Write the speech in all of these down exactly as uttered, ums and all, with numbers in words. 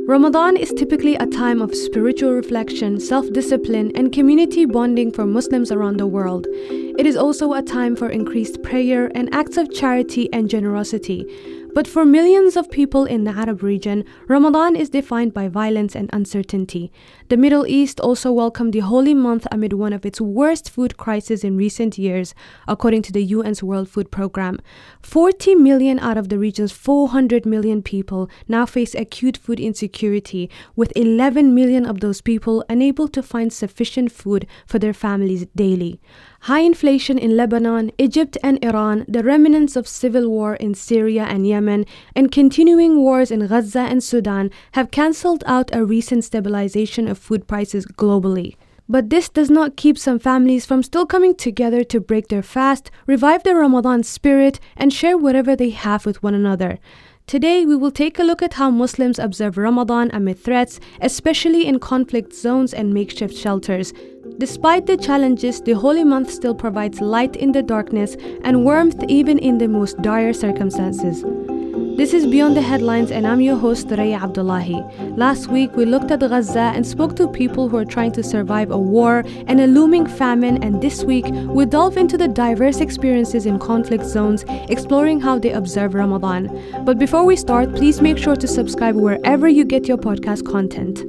Ramadan is typically a time of spiritual reflection, self-discipline, and community bonding for Muslims around the world. It is also a time for increased prayer and acts of charity and generosity. But for millions of people in the Arab region, Ramadan is defined by violence and uncertainty. The Middle East also welcomed the holy month amid one of its worst food crises in recent years, according to the U N's World Food Programme. forty million out of the region's four hundred million people now face acute food insecurity, with eleven million of those people unable to find sufficient food for their families daily. High inflation in Lebanon, Egypt and Iran, the remnants of civil war in Syria and Yemen, and continuing wars in Gaza and Sudan have cancelled out a recent stabilization of food prices globally. But this does not keep some families from still coming together to break their fast, revive their Ramadan spirit, and share whatever they have with one another. Today, we will take a look at how Muslims observe Ramadan amid threats, especially in conflict zones and makeshift shelters. Despite the challenges, the holy month still provides light in the darkness and warmth even in the most dire circumstances. This is Beyond the Headlines, and I'm your host, Thuraya Abdullahi. Last week, we looked at Gaza and spoke to people who are trying to survive a war and a looming famine, and this week, we delve into the diverse experiences in conflict zones, exploring how they observe Ramadan. But before we start, please make sure to subscribe wherever you get your podcast content.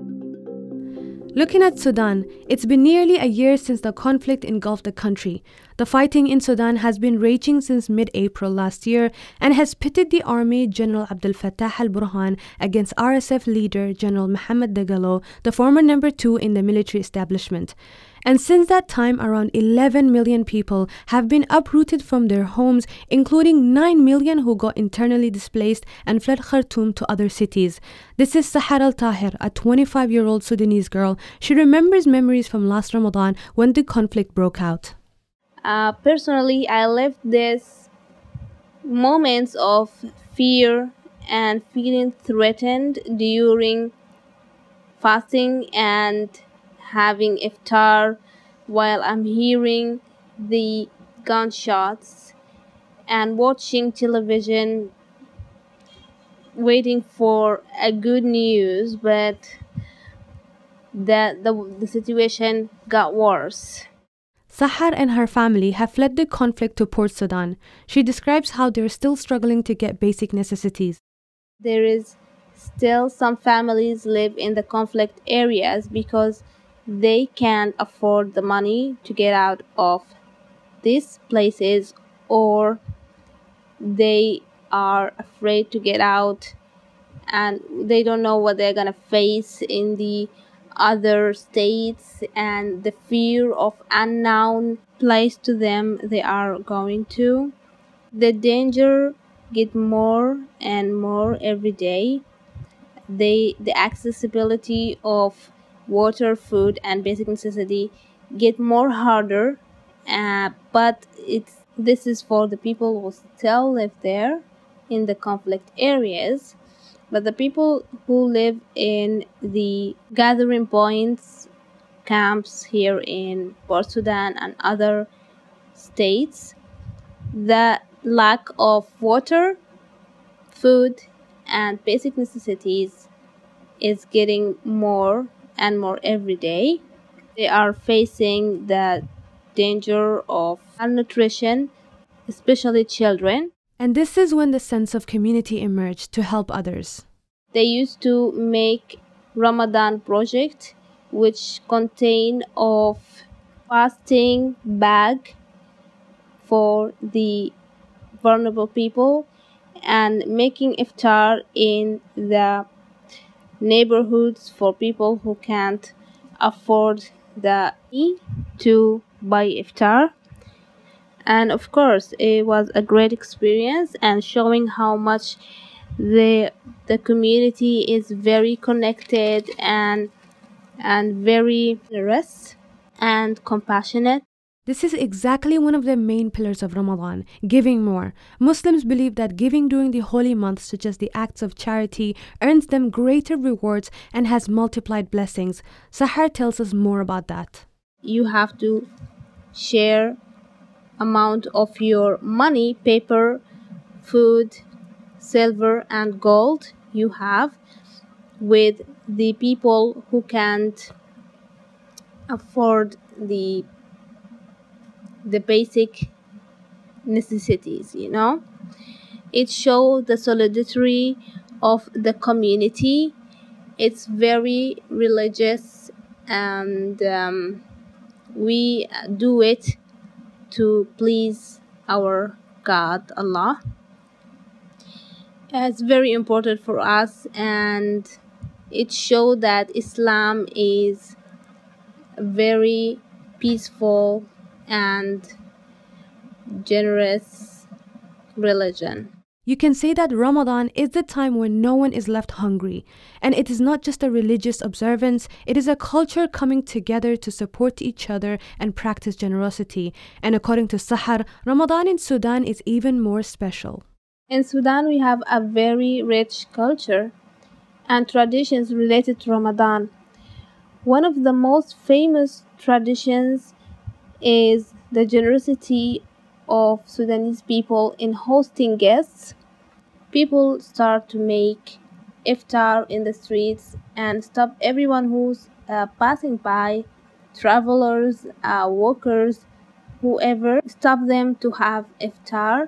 Looking at Sudan, it's been nearly a year since the conflict engulfed the country. The fighting in Sudan has been raging since mid-April last year and has pitted the army, General Abdel Fattah al-Burhan, against R S F leader General Mohammed Dagalo, the former number two in the military establishment. And since that time, around eleven million people have been uprooted from their homes, including nine million who got internally displaced and fled Khartoum to other cities. This is Sahar al-Tahir, a twenty-five-year-old Sudanese girl. She remembers memories from last Ramadan when the conflict broke out. Uh, personally, I lived these moments of fear and feeling threatened during fasting and having iftar while I'm hearing the gunshots and watching television, waiting for a good news, but the, the, the situation got worse. Sahar and her family have fled the conflict to Port Sudan. She describes how they're still struggling to get basic necessities. There is still some families live in the conflict areas because they can't afford the money to get out of these places, or they are afraid to get out and they don't know what they're gonna face in the other states, and the fear of unknown place to them they are going to. The danger get more and more every day. They the accessibility of water, food, and basic necessity get more harder, uh, but it's this is for the people who still live there in the conflict areas. But the people who live in the gathering points, camps here in Port Sudan and other states, the lack of water, food, and basic necessities is getting more and more every day. They are facing the danger of malnutrition, especially children. And this is when the sense of community emerged to help others. They used to make Ramadan project, which contain of fasting bag for the vulnerable people and making iftar in the neighborhoods for people who can't afford the money to buy iftar. And of course, it was a great experience and showing how much the the community is very connected and and very generous and compassionate. This is exactly one of the main pillars of Ramadan, giving more. Muslims believe that giving during the holy month, such as the acts of charity, earns them greater rewards and has multiplied blessings. Sahar tells us more about that. You have to share amount of your money, paper, food, silver, and gold you have, with the people who can't afford the the basic necessities, you know. It shows the solidarity of the community. It's very religious, and um, we do it to please our God, Allah. It's very important for us, and it shows that Islam is a very peaceful and generous religion. You can say that Ramadan is the time when no one is left hungry. And it is not just a religious observance, it is a culture coming together to support each other and practice generosity. And according to Sahar, Ramadan in Sudan is even more special. In Sudan, we have a very rich culture and traditions related to Ramadan. One of the most famous traditions is the generosity of Sudanese people in hosting guests. People start to make iftar in the streets and stop everyone who's uh, passing by, travelers, uh, workers, whoever, stop them to have iftar.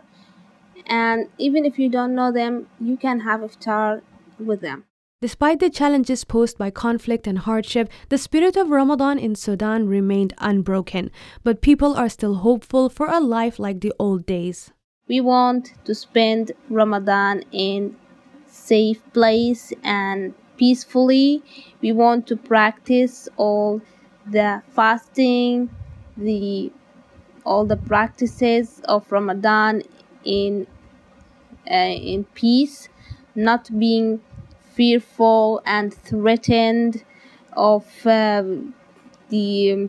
And even if you don't know them, you can have iftar with them. Despite the challenges posed by conflict and hardship, the spirit of Ramadan in Sudan remained unbroken, but people are still hopeful for a life like the old days. We want to spend Ramadan in safe place and peacefully. We want to practice all the fasting, the all the practices of Ramadan in uh, in peace, not being fearful and threatened of um, the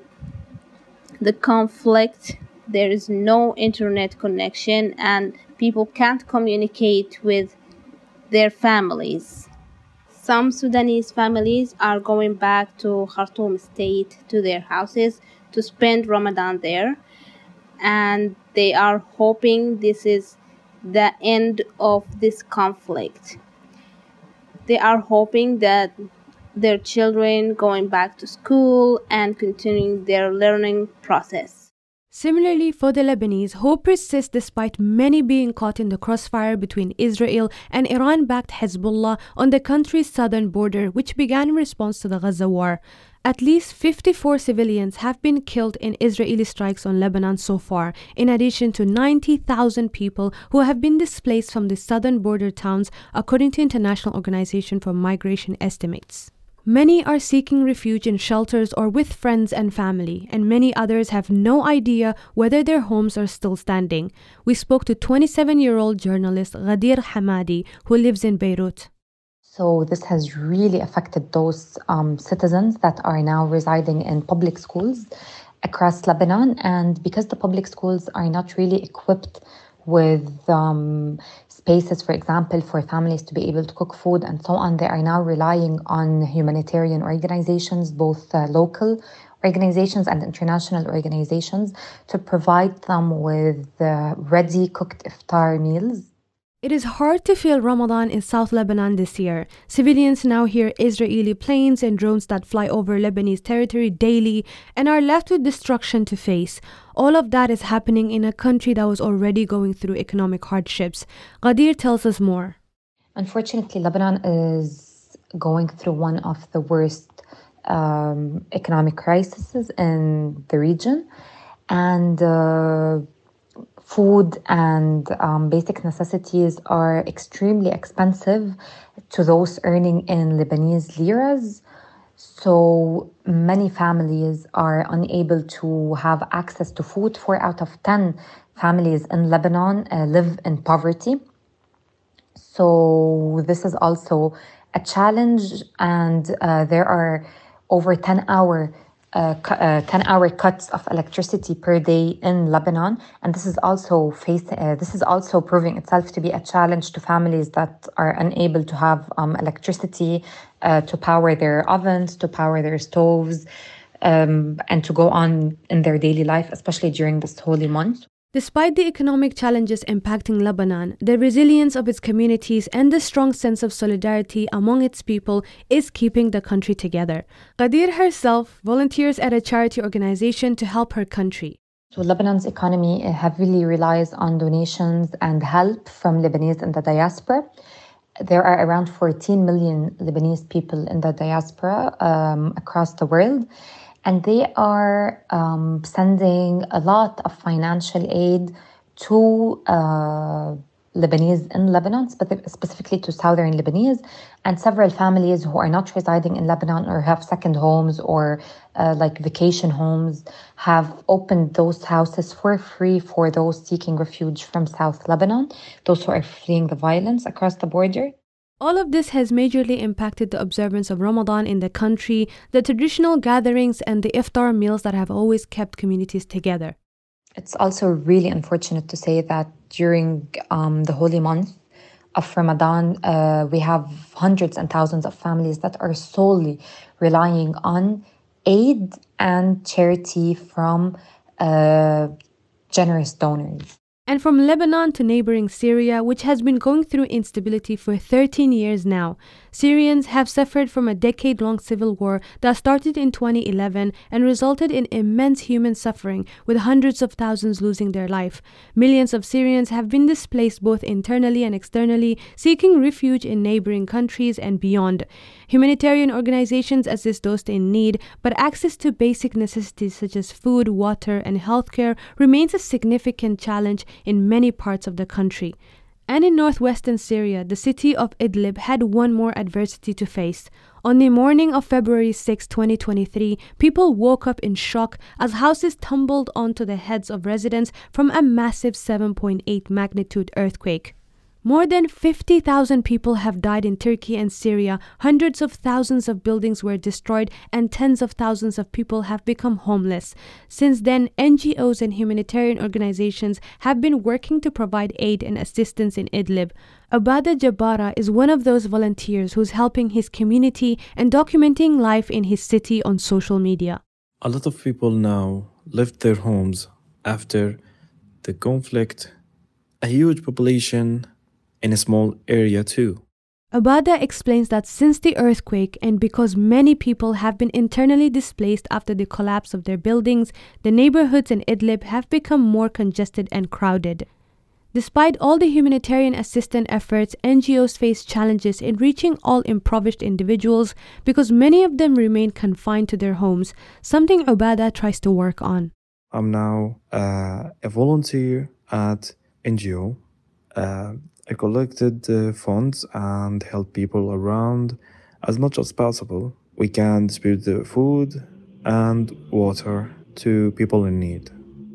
the conflict. There is no internet connection and people can't communicate with their families. Some Sudanese families are going back to Khartoum state, to their houses, to spend Ramadan there, and they are hoping this is the end of this conflict. They are hoping that their children going back to school and continuing their learning process. Similarly, for the Lebanese, hope persists despite many being caught in the crossfire between Israel and Iran-backed Hezbollah on the country's southern border, which began in response to the Gaza war. At least fifty-four civilians have been killed in Israeli strikes on Lebanon so far, in addition to ninety thousand people who have been displaced from the southern border towns, according to International Organization for Migration estimates. Many are seeking refuge in shelters or with friends and family, and many others have no idea whether their homes are still standing. We spoke to twenty-seven-year-old journalist Ghadir Hamadi, who lives in Beirut. So this has really affected those um, citizens that are now residing in public schools across Lebanon. And because the public schools are not really equipped with um, spaces, for example, for families to be able to cook food and so on, they are now relying on humanitarian organizations, both uh, local organizations and international organizations, to provide them with uh, ready cooked iftar meals. It is hard to feel Ramadan in South Lebanon this year. Civilians now hear Israeli planes and drones that fly over Lebanese territory daily and are left with destruction to face. All of that is happening in a country that was already going through economic hardships. Ghadir tells us more. Unfortunately, Lebanon is going through one of the worst um, economic crises in the region. And uh, food and um, basic necessities are extremely expensive to those earning in Lebanese liras. So many families are unable to have access to food. Four out of ten families in Lebanon uh, live in poverty. So this is also a challenge, and uh, there are over ten hour Uh, uh, ten hour cuts of electricity per day in Lebanon, and this is also face uh, this is also proving itself to be a challenge to families that are unable to have um, electricity uh, to power their ovens, to power their stoves, um, and to go on in their daily life, especially during this holy month. Despite the economic challenges impacting Lebanon, the resilience of its communities and the strong sense of solidarity among its people is keeping the country together. Ghadir herself volunteers at a charity organization to help her country. So Lebanon's economy heavily relies on donations and help from Lebanese in the diaspora. There are around fourteen million Lebanese people in the diaspora um, across the world. And they are um, sending a lot of financial aid to uh, Lebanese in Lebanon, specifically to southern Lebanese, and several families who are not residing in Lebanon or have second homes or uh, like vacation homes have opened those houses for free for those seeking refuge from South Lebanon, those who are fleeing the violence across the border. All of this has majorly impacted the observance of Ramadan in the country, the traditional gatherings and the iftar meals that have always kept communities together. It's also really unfortunate to say that during um, the holy month of Ramadan, uh, we have hundreds and thousands of families that are solely relying on aid and charity from uh, generous donors. And from Lebanon to neighboring Syria, which has been going through instability for thirteen years now, Syrians have suffered from a decade-long civil war that started in twenty eleven and resulted in immense human suffering, with hundreds of thousands losing their life. Millions of Syrians have been displaced both internally and externally, seeking refuge in neighboring countries and beyond. Humanitarian organizations assist those in need, but access to basic necessities such as food, water, and healthcare remains a significant challenge in many parts of the country. And in northwestern Syria, the city of Idlib had one more adversity to face. On the morning of February sixth, twenty twenty-three, people woke up in shock as houses tumbled onto the heads of residents from a massive seven point eight magnitude earthquake. More than fifty thousand people have died in Turkey and Syria, hundreds of thousands of buildings were destroyed, and tens of thousands of people have become homeless. Since then, N G Os and humanitarian organizations have been working to provide aid and assistance in Idlib. Abada Jabara is one of those volunteers who's helping his community and documenting life in his city on social media. A lot of people now left their homes after the conflict. A huge population in a small area too. Abada explains that since the earthquake and because many people have been internally displaced after the collapse of their buildings, the neighborhoods in Idlib have become more congested and crowded. Despite all the humanitarian assistance efforts, N G Os face challenges in reaching all impoverished individuals because many of them remain confined to their homes, something Abada tries to work on. I'm now uh, a volunteer at N G O. Uh, I collected uh, funds and helped people around as much as possible. We can distribute the food and water to people in need.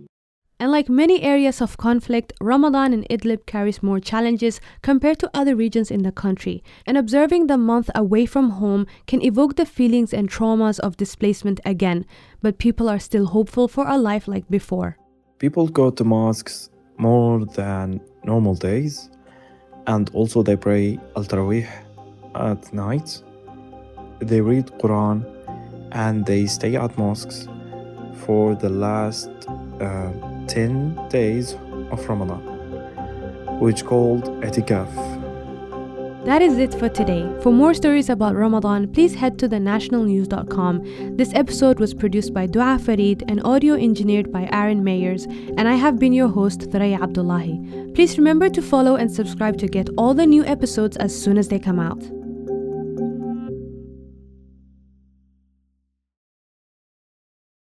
And like many areas of conflict, Ramadan in Idlib carries more challenges compared to other regions in the country. And observing the month away from home can evoke the feelings and traumas of displacement again. But people are still hopeful for a life like before. People go to mosques more than normal days. And also they pray Al-Tarawih at night. They read Quran and they stay at mosques for the last uh, ten days of Ramadan, which called I'tikaf. That is it for today. For more stories about Ramadan, please head to the national news dot com. This episode was produced by Dua Farid and audio engineered by Aaron Mayers, and I have been your host, Thuraya Abdullahi. Please remember to follow and subscribe to get all the new episodes as soon as they come out.